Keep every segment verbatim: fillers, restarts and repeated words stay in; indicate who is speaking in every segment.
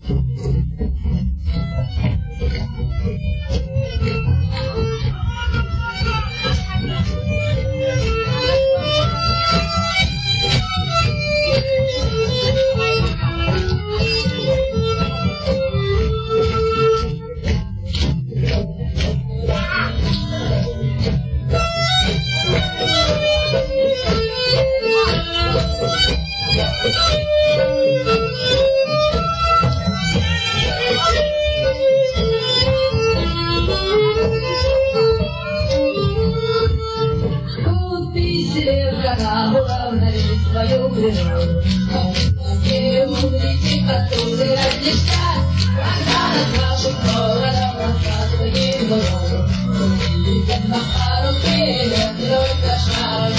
Speaker 1: Свою природу, те умники, которые различают, когда над нашим городом рассказывает дорогу, видят на пару вперед, только шаг.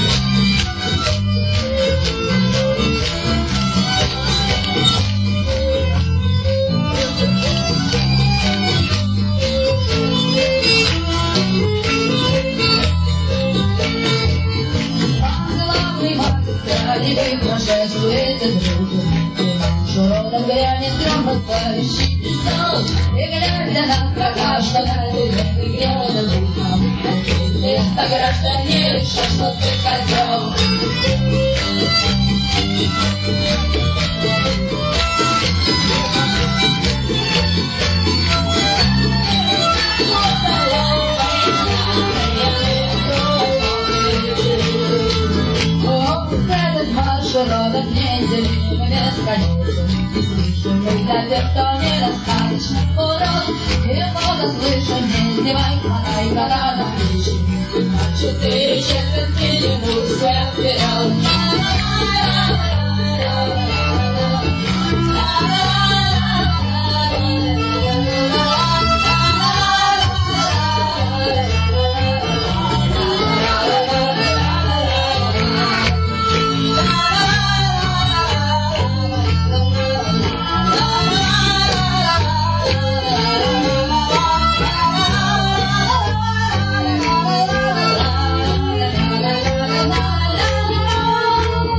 Speaker 1: Теперь прошествует друг, широком грянет громко поищи пистол, и глядя на врага, что на деревне гнева звуком, это граждане решат, что ты козел. Широких неделимых бесконечен, и слышу для тех, кто недостаточно урод, и много слышу, не издевай, хватай, гора на плечи, на четыре четверти не будь своя вперед.